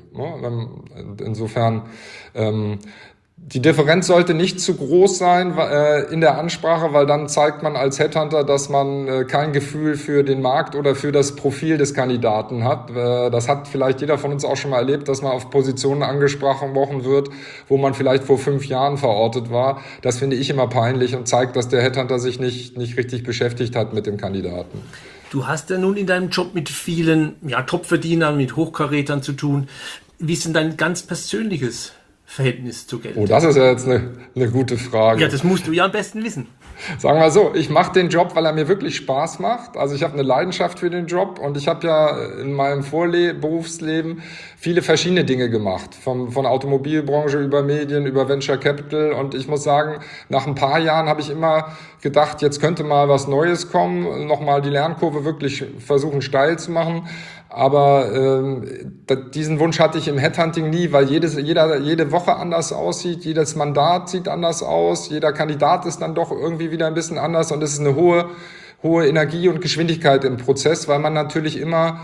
Insofern... Ähm, Die Differenz sollte nicht zu groß sein äh, in der Ansprache, weil dann zeigt man als Headhunter, dass man äh, kein Gefühl für den Markt oder für das Profil des Kandidaten hat. Äh, das hat vielleicht jeder von uns auch schon mal erlebt, dass man auf Positionen angesprochen wird, wo man vielleicht vor fünf Jahren verortet war. Das finde ich immer peinlich und zeigt, dass der Headhunter sich nicht, nicht richtig beschäftigt hat mit dem Kandidaten. Du hast ja nun in deinem Job mit vielen ja, Topverdienern, mit Hochkarätern zu tun. Wie ist denn dein ganz persönliches Verhältnis zu Geld? Oh, das ist ja jetzt eine, eine gute Frage. Ja, das musst du ja am besten wissen. Sagen wir so, ich mache den Job, weil er mir wirklich Spaß macht. Also ich habe eine Leidenschaft für den Job und ich habe ja in meinem Vorle- Berufsleben viele verschiedene Dinge gemacht. Vom, von Automobilbranche über Medien, über Venture Capital. Und ich muss sagen, nach ein paar Jahren habe ich immer gedacht, jetzt könnte mal was Neues kommen, nochmal die Lernkurve wirklich versuchen steil zu machen. Aber ähm, diesen Wunsch hatte ich im Headhunting nie, weil jedes, jeder, jede Woche anders aussieht, jedes Mandat sieht anders aus, jeder Kandidat ist dann doch irgendwie wieder ein bisschen anders und es ist eine hohe, hohe Energie und Geschwindigkeit im Prozess, weil man natürlich immer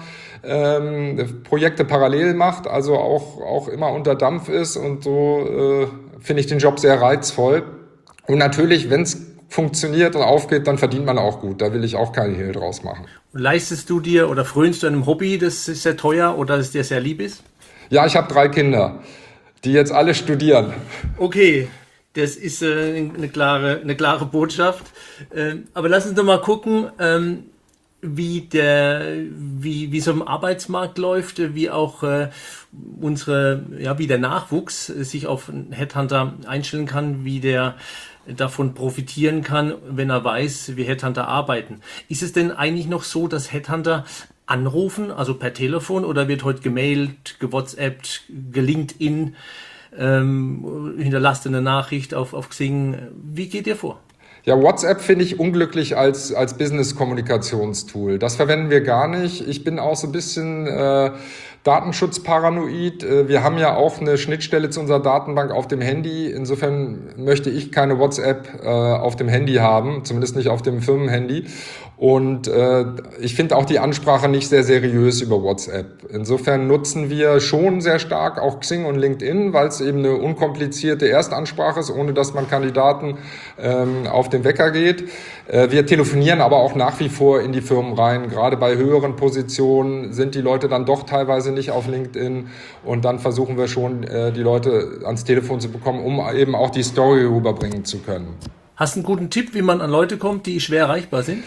ähm, Projekte parallel macht, also auch, auch immer unter Dampf ist und so äh, finde ich den Job sehr reizvoll. Und natürlich, wenn es funktioniert und aufgeht, dann verdient man auch gut. Da will ich auch keinen Hehl draus machen. Leistest du dir oder frönst du einem Hobby, das sehr teuer oder das dir sehr lieb ist? Ja, ich habe drei Kinder, die jetzt alle studieren. Okay, das ist äh, eine klare, eine klare Botschaft. Ähm, aber lass uns doch mal gucken, ähm, wie der, wie, wie so ein Arbeitsmarkt läuft, wie auch äh, unsere, ja, wie der Nachwuchs sich auf einen Headhunter einstellen kann, wie der davon profitieren kann, wenn er weiß, wie Headhunter arbeiten. Ist es denn eigentlich noch so, dass Headhunter anrufen, also per Telefon, oder wird heute gemailt, gewhatsappt, gelinkedin, ähm, hinterlasst eine Nachricht auf, auf Xing? Wie geht ihr vor? Ja, WhatsApp finde ich unglücklich als, als Business-Kommunikationstool. Das verwenden wir gar nicht. Ich bin auch so ein bisschen äh, datenschutzparanoid. Äh, wir haben ja auch eine Schnittstelle zu unserer Datenbank auf dem Handy. Insofern möchte ich keine WhatsApp äh, auf dem Handy haben, zumindest nicht auf dem Firmenhandy. Und äh, ich finde auch die Ansprache nicht sehr seriös über WhatsApp. Insofern nutzen wir schon sehr stark auch Xing und LinkedIn, weil es eben eine unkomplizierte Erstansprache ist, ohne dass man Kandidaten ähm, auf den Wecker geht. Äh, wir telefonieren aber auch nach wie vor in die Firmen rein. Gerade bei höheren Positionen sind die Leute dann doch teilweise nicht auf LinkedIn. Und dann versuchen wir schon, äh, die Leute ans Telefon zu bekommen, um eben auch die Story rüberbringen zu können. Hast du einen guten Tipp, wie man an Leute kommt, die schwer erreichbar sind?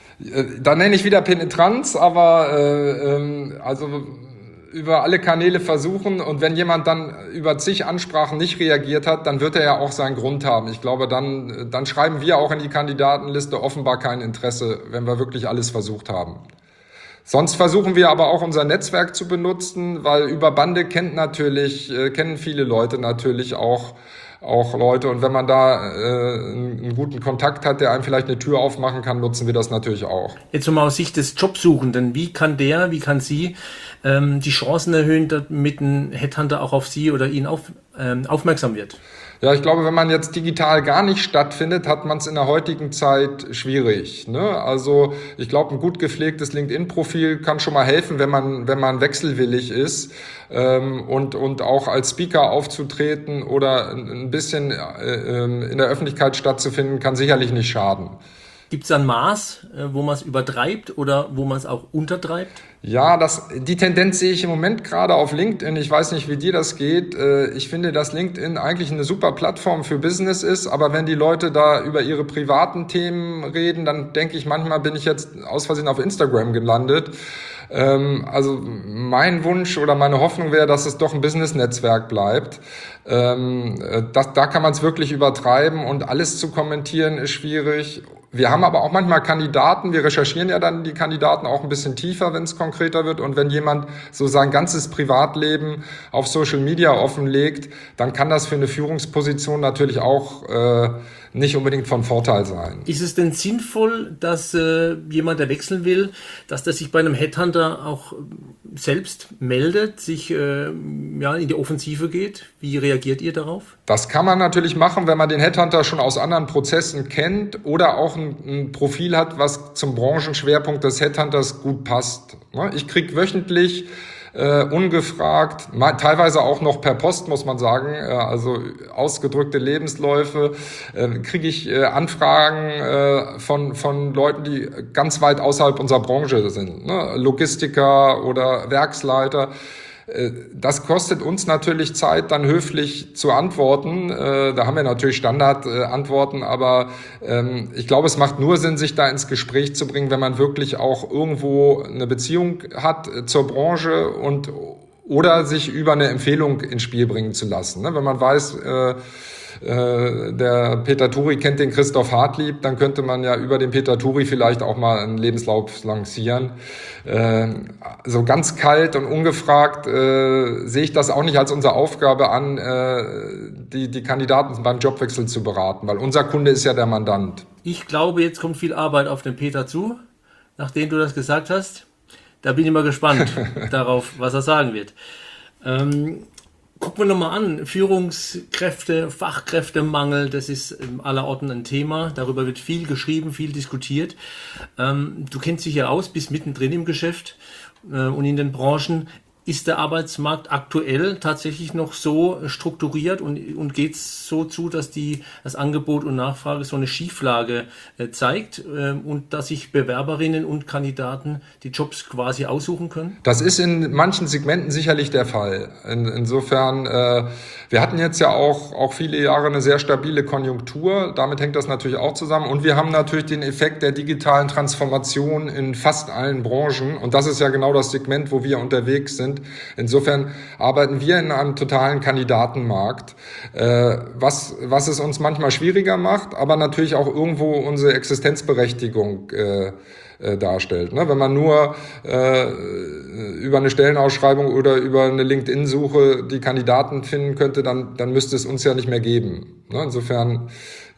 Da nenne ich wieder Penetranz, aber äh, ähm, also über alle Kanäle versuchen, und wenn jemand dann über zig Ansprachen nicht reagiert hat, dann wird er ja auch seinen Grund haben. Ich glaube, dann, dann schreiben wir auch in die Kandidatenliste offenbar kein Interesse, wenn wir wirklich alles versucht haben. Sonst versuchen wir aber auch unser Netzwerk zu benutzen, weil über Bande kennt natürlich, äh, kennen viele Leute natürlich auch auch Leute, und wenn man da äh, einen guten Kontakt hat, der einem vielleicht eine Tür aufmachen kann, nutzen wir das natürlich auch. Jetzt mal aus Sicht des Jobsuchenden, wie kann der, wie kann sie ähm, die Chancen erhöhen, damit ein Headhunter auch auf sie oder ihn auf, ähm, aufmerksam wird? Ja, ich glaube, wenn man jetzt digital gar nicht stattfindet, hat man es in der heutigen Zeit schwierig, ne? Also ich glaube, ein gut gepflegtes LinkedIn-Profil kann schon mal helfen, wenn man wenn man wechselwillig ist, ähm, und und auch als Speaker aufzutreten oder ein bisschen äh, in der Öffentlichkeit stattzufinden, kann sicherlich nicht schaden. Gibt es ein Maß, wo man es übertreibt oder wo man es auch untertreibt? Ja, das, die Tendenz sehe ich im Moment gerade auf LinkedIn. Ich weiß nicht, wie dir das geht. Ich finde, dass LinkedIn eigentlich eine super Plattform für Business ist. Aber wenn die Leute da über ihre privaten Themen reden, dann denke ich, manchmal bin ich jetzt aus Versehen auf Instagram gelandet. Also mein Wunsch oder meine Hoffnung wäre, dass es doch ein Business-Netzwerk bleibt. Das, da kann man es wirklich übertreiben, und alles zu kommentieren ist schwierig. Wir haben aber auch manchmal Kandidaten, wir recherchieren ja dann die Kandidaten auch ein bisschen tiefer, wenn es konkreter wird. Und wenn jemand so sein ganzes Privatleben auf Social Media offenlegt, dann kann das für eine Führungsposition natürlich auch äh, nicht unbedingt von Vorteil sein. Ist es denn sinnvoll, dass äh, jemand, der wechseln will, dass der sich bei einem Headhunter auch selbst meldet, sich äh, ja, in die Offensive geht? Wie reagiert ihr darauf? Das kann man natürlich machen, wenn man den Headhunter schon aus anderen Prozessen kennt oder auch ein, ein Profil hat, was zum Branchenschwerpunkt des Headhunters gut passt. Ich kriege wöchentlich äh, ungefragt, mal, teilweise auch noch per Post, muss man sagen, äh, also ausgedrückte Lebensläufe, äh, kriege ich äh, Anfragen äh, von von Leuten, die ganz weit außerhalb unserer Branche sind, ne? Logistiker oder Werksleiter. Das kostet uns natürlich Zeit, dann höflich zu antworten. Da haben wir natürlich Standardantworten, aber ich glaube, es macht nur Sinn, sich da ins Gespräch zu bringen, wenn man wirklich auch irgendwo eine Beziehung hat zur Branche und oder sich über eine Empfehlung ins Spiel bringen zu lassen. Wenn man weiß, der Peter Turi kennt den Christoph Hartlieb, dann könnte man ja über den Peter Turi vielleicht auch mal einen Lebenslauf lancieren. So ganz kalt und ungefragt äh, sehe ich das auch nicht als unsere Aufgabe an, äh, die, die Kandidaten beim Jobwechsel zu beraten, weil unser Kunde ist ja der Mandant. Ich glaube, jetzt kommt viel Arbeit auf den Peter zu, nachdem du das gesagt hast. Da bin ich mal gespannt darauf, was er sagen wird. Ähm, Gucken wir nochmal an, Führungskräfte, Fachkräftemangel, das ist allerorten ein Thema, darüber wird viel geschrieben, viel diskutiert. Ähm, du kennst dich ja aus, bist mittendrin im Geschäft äh, und in den Branchen. ist der Arbeitsmarkt aktuell tatsächlich noch so strukturiert und, und geht es so zu, dass die, das Angebot und Nachfrage so eine Schieflage äh, zeigt äh, und dass sich Bewerberinnen und Kandidaten die Jobs quasi aussuchen können? Das ist in manchen Segmenten sicherlich der Fall. In, insofern, äh, wir hatten jetzt ja auch, auch viele Jahre eine sehr stabile Konjunktur. Damit hängt das natürlich auch zusammen. Und wir haben natürlich den Effekt der digitalen Transformation in fast allen Branchen. Und das ist ja genau das Segment, wo wir unterwegs sind. Insofern arbeiten wir in einem totalen Kandidatenmarkt, äh, was, was es uns manchmal schwieriger macht, aber natürlich auch irgendwo unsere Existenzberechtigung äh, äh, darstellt. Ne? Wenn man nur äh, über eine Stellenausschreibung oder über eine LinkedIn-Suche die Kandidaten finden könnte, dann, dann müsste es uns ja nicht mehr geben. Ne? Insofern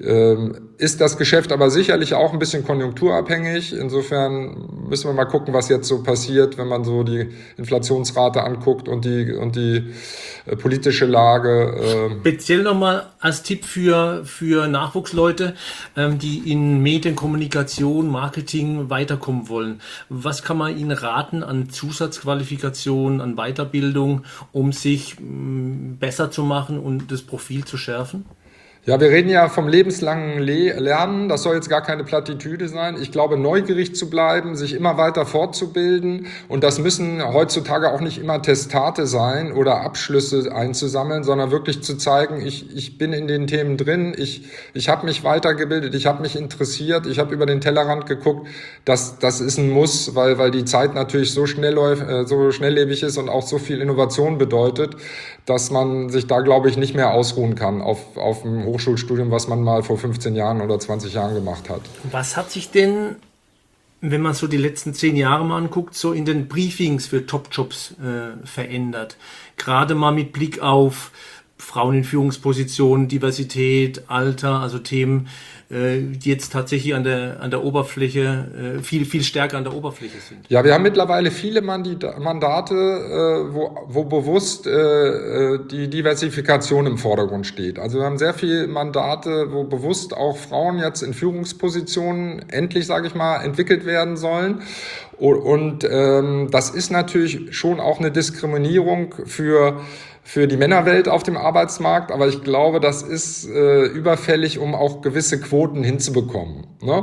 ähm, ist das Geschäft aber sicherlich auch ein bisschen konjunkturabhängig. Insofern müssen wir mal gucken, was jetzt so passiert, wenn man so die Inflationsrate anguckt und die und die äh, politische Lage. Ähm. Speziell nochmal als Tipp für für Nachwuchsleute, ähm, die in Medienkommunikation, Marketing weiterkommen wollen. Was kann man ihnen raten an Zusatzqualifikationen, an Weiterbildung, um sich mh, besser zu machen und das Profil zu schärfen? Ja, wir reden ja vom lebenslangen Le- Lernen. Das soll jetzt gar keine Plattitüde sein. Ich glaube, neugierig zu bleiben, sich immer weiter fortzubilden. Und das müssen heutzutage auch nicht immer Testate sein oder Abschlüsse einzusammeln, sondern wirklich zu zeigen, ich, ich bin in den Themen drin, ich, ich habe mich weitergebildet, ich habe mich interessiert, ich habe über den Tellerrand geguckt. Das, das ist ein Muss, weil, weil die Zeit natürlich so schnell läuft, äh, so schnelllebig ist und auch so viel Innovation bedeutet, dass man sich da, glaube ich, nicht mehr ausruhen kann auf, auf dem Hochschulstudium, was man mal vor fünfzehn Jahren oder zwanzig Jahren gemacht hat. Was hat sich denn, wenn man so die letzten zehn Jahre mal anguckt, so in den Briefings für Top-Jobs äh, verändert? Gerade mal mit Blick auf Frauen in Führungspositionen, Diversität, Alter, also Themen, äh, die jetzt tatsächlich an der, an der Oberfläche, äh, viel, viel stärker an der Oberfläche sind. Ja, wir haben mittlerweile viele Mandate, äh, wo, wo bewusst äh, die Diversifikation im Vordergrund steht. Also wir haben sehr viele Mandate, wo bewusst auch Frauen jetzt in Führungspositionen endlich, sage ich mal, entwickelt werden sollen. Und ähm, das ist natürlich schon auch eine Diskriminierung für für die Männerwelt auf dem Arbeitsmarkt, aber ich glaube, das ist äh, überfällig, um auch gewisse Quoten hinzubekommen. Ne?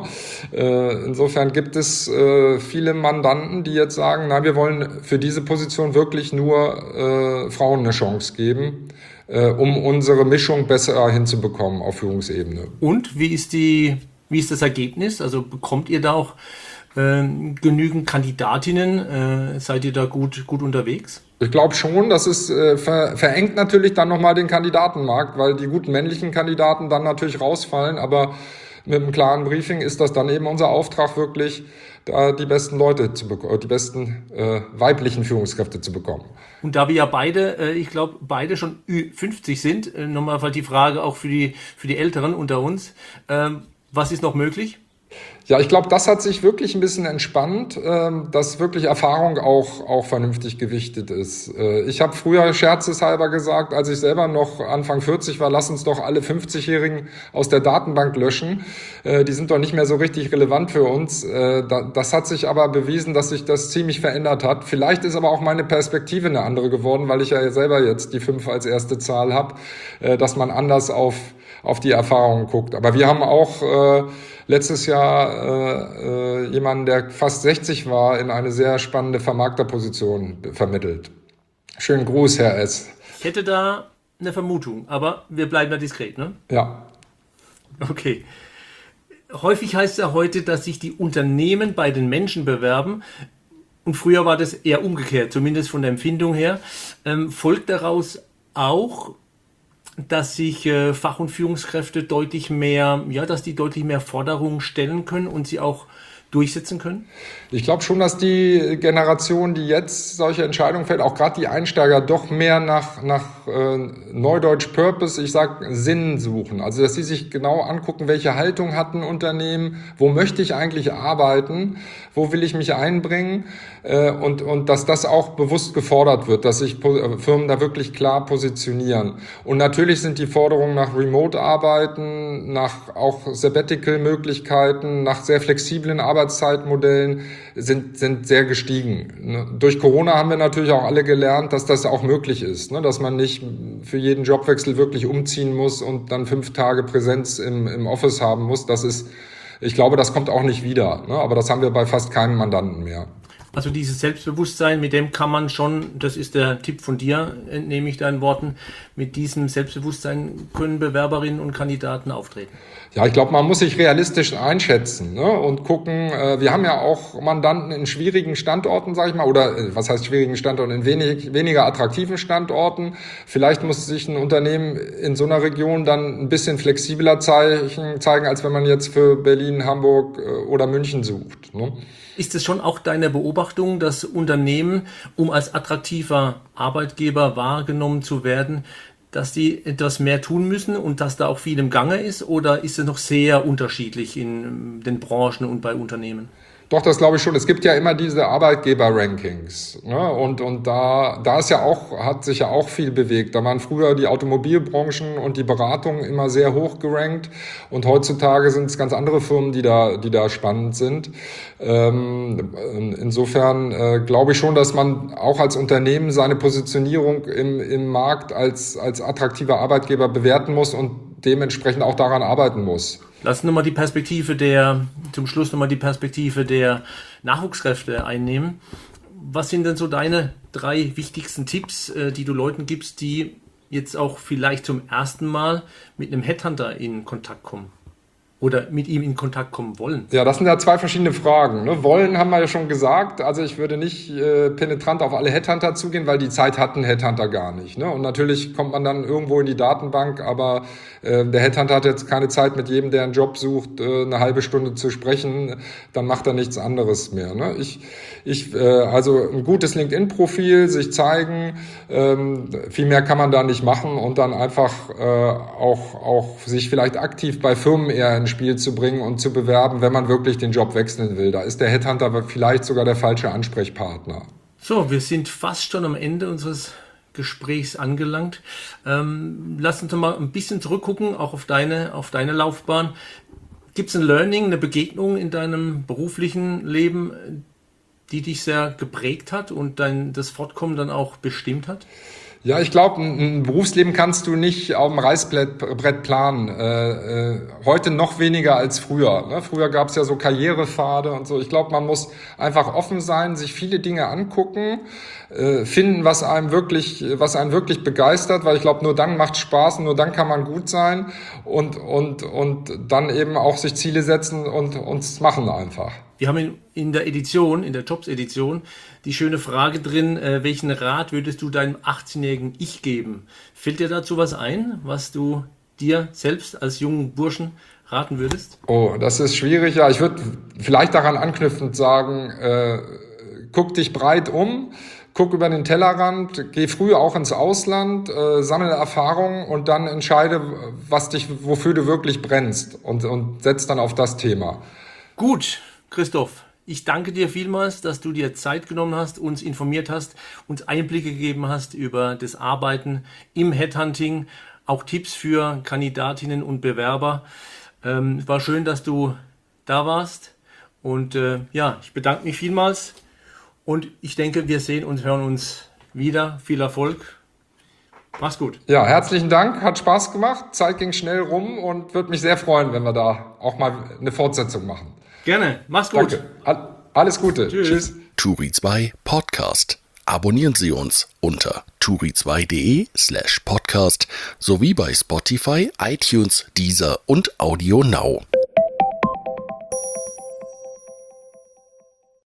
Äh, insofern gibt es äh, viele Mandanten, die jetzt sagen, na, wir wollen für diese Position wirklich nur äh, Frauen eine Chance geben, äh, um unsere Mischung besser hinzubekommen auf Führungsebene. Und wie ist die, wie ist das Ergebnis? Also bekommt ihr da auch äh, genügend Kandidatinnen? Äh, seid ihr da gut, gut unterwegs? Ich glaube schon, das ist, äh, ver, verengt natürlich dann nochmal den Kandidatenmarkt, weil die guten männlichen Kandidaten dann natürlich rausfallen, aber mit einem klaren Briefing ist das dann eben unser Auftrag, wirklich da die besten Leute zu bekommen, die besten äh, weiblichen Führungskräfte zu bekommen. Und da wir ja beide, äh, ich glaube, beide schon Ü fünfzig sind, äh, nochmal die Frage auch für die, für die Älteren unter uns, ähm, was ist noch möglich? Ja, ich glaube, das hat sich wirklich ein bisschen entspannt, ähm, dass wirklich Erfahrung auch auch vernünftig gewichtet ist. Äh, ich habe früher scherzeshalber gesagt, als ich selber noch Anfang vierzig war, lass uns doch alle fünfzigjährigen aus der Datenbank löschen. Äh, die sind doch nicht mehr so richtig relevant für uns. Äh, da, das hat sich aber bewiesen, dass sich das ziemlich verändert hat. Vielleicht ist aber auch meine Perspektive eine andere geworden, weil ich ja selber jetzt die fünf als erste Zahl habe, äh, dass man anders auf auf die Erfahrungen guckt. Aber wir haben auch äh, letztes Jahr äh, äh, jemanden, der fast sechzig war, in eine sehr spannende Vermarkterposition vermittelt. Schönen Gruß, Herr S. Ich hätte da eine Vermutung, aber wir bleiben da diskret, ne? Ja. Okay. Häufig heißt es ja heute, dass sich die Unternehmen bei den Menschen bewerben. Und früher war das eher umgekehrt, zumindest von der Empfindung her. Ähm, folgt daraus auch, dass sich äh, Fach- und Führungskräfte deutlich mehr, ja, dass die deutlich mehr Forderungen stellen können und sie auch durchsetzen können? Ich glaube schon, dass die Generation, die jetzt solche Entscheidungen fällt, auch gerade die Einsteiger, doch mehr nach, nach äh, Neudeutsch Purpose, ich sag Sinn suchen. Also, dass sie sich genau angucken, welche Haltung hat ein Unternehmen, wo möchte ich eigentlich arbeiten, wo will ich mich einbringen, äh, und, und dass das auch bewusst gefordert wird, dass sich po- Firmen da wirklich klar positionieren. Und natürlich sind die Forderungen nach Remote-Arbeiten, nach auch Sabbatical-Möglichkeiten, nach sehr flexiblen Arbeitszeiten Arbeitszeitmodellen sind, sind sehr gestiegen. Durch Corona haben wir natürlich auch alle gelernt, dass das auch möglich ist, ne? Dass man nicht für jeden Jobwechsel wirklich umziehen muss und dann fünf Tage Präsenz im, im Office haben muss. Das ist, ich glaube, das kommt auch nicht wieder, ne? Aber das haben wir bei fast keinem Mandanten mehr. Also dieses Selbstbewusstsein, mit dem kann man schon, das ist der Tipp von dir, entnehme ich deinen Worten, mit diesem Selbstbewusstsein können Bewerberinnen und Kandidaten auftreten. Ja, ich glaube, man muss sich realistisch einschätzen, ne? Und gucken, äh, wir haben ja auch Mandanten in schwierigen Standorten, sage ich mal, oder äh, was heißt schwierigen Standorten, in wenig, weniger attraktiven Standorten. Vielleicht muss sich ein Unternehmen in so einer Region dann ein bisschen flexibler zeigen, zeigen als wenn man jetzt für Berlin, Hamburg äh, oder München sucht, ne? Ist es schon auch deine Beobachtung, dass Unternehmen, um als attraktiver Arbeitgeber wahrgenommen zu werden, dass die etwas mehr tun müssen und dass da auch viel im Gange ist? Oder ist es noch sehr unterschiedlich in den Branchen und bei Unternehmen? Doch, das glaube ich schon. Es gibt ja immer diese Arbeitgeber-Rankings, ne? Und, und da, da ist ja auch, hat sich ja auch viel bewegt. Da waren früher die Automobilbranchen und die Beratungen immer sehr hoch gerankt. Und heutzutage sind es ganz andere Firmen, die da, die da spannend sind. Ähm, insofern äh, glaube ich schon, dass man auch als Unternehmen seine Positionierung im, im Markt als, als attraktiver Arbeitgeber bewerten muss und dementsprechend auch daran arbeiten muss. Lass uns nochmal die Perspektive der, zum Schluss nochmal die Perspektive der Nachwuchskräfte einnehmen. Was sind denn so deine drei wichtigsten Tipps, die du Leuten gibst, die jetzt auch vielleicht zum ersten Mal mit einem Headhunter in Kontakt kommen? Oder mit ihm in Kontakt kommen wollen? Ja, das sind ja zwei verschiedene Fragen, ne? Wollen haben wir ja schon gesagt. Also ich würde nicht äh, penetrant auf alle Headhunter zugehen, weil die Zeit hatten Headhunter gar nicht, ne? Und natürlich kommt man dann irgendwo in die Datenbank, aber äh, der Headhunter hat jetzt keine Zeit, mit jedem, der einen Job sucht, äh, eine halbe Stunde zu sprechen. Dann macht er nichts anderes mehr, ne? Ich, ich, äh, also ein gutes LinkedIn-Profil, sich zeigen, ähm, viel mehr kann man da nicht machen und dann einfach äh, auch, auch sich vielleicht aktiv bei Firmen eher ins Spiel zu bringen und zu bewerben, wenn man wirklich den Job wechseln will. Da ist der Headhunter vielleicht sogar der falsche Ansprechpartner. So, wir sind fast schon am Ende unseres Gesprächs angelangt. Ähm, lass uns mal ein bisschen zurückgucken, auch auf deine, auf deine Laufbahn. Gibt es ein Learning, eine Begegnung in deinem beruflichen Leben, die dich sehr geprägt hat und dein, das Fortkommen dann auch bestimmt hat? Ja, ich glaube, ein, ein Berufsleben kannst du nicht auf dem Reißbrett planen. Äh, äh, heute noch weniger als früher, ne? Früher gab es ja so Karrierepfade und so. Ich glaube, man muss einfach offen sein, sich viele Dinge angucken, äh, finden, was einem wirklich, was einen wirklich begeistert, weil ich glaube, nur dann macht Spaß und nur dann kann man gut sein und und und dann eben auch sich Ziele setzen und uns machen einfach. Wir haben in, in der Edition, in der Jobs-Edition, die schöne Frage drin, äh, welchen Rat würdest du deinem achtzehnjährigen Ich geben? Fällt dir dazu was ein, was du dir selbst als jungen Burschen raten würdest? Oh, das ist schwierig. Ja, ich würde vielleicht daran anknüpfend sagen, äh, guck dich breit um, guck über den Tellerrand, geh früh auch ins Ausland, äh, sammle Erfahrungen und dann entscheide, was dich, wofür du wirklich brennst und, und setz dann auf das Thema. Gut. Christoph, ich danke dir vielmals, dass du dir Zeit genommen hast, uns informiert hast, uns Einblicke gegeben hast über das Arbeiten im Headhunting, auch Tipps für Kandidatinnen und Bewerber. Ähm, war schön, dass du da warst und äh, ja, ich bedanke mich vielmals und ich denke, wir sehen und hören uns wieder. Viel Erfolg. Mach's gut. Ja, herzlichen Dank, hat Spaß gemacht, Zeit ging schnell rum und würde mich sehr freuen, wenn wir da auch mal eine Fortsetzung machen. Gerne, mach's gut. Danke. Alles Gute. Tschüss. Tschüss. Turi zwei Podcast. Abonnieren Sie uns unter turi zwei punkt de slash podcast sowie bei Spotify, iTunes, Deezer und Audio Now.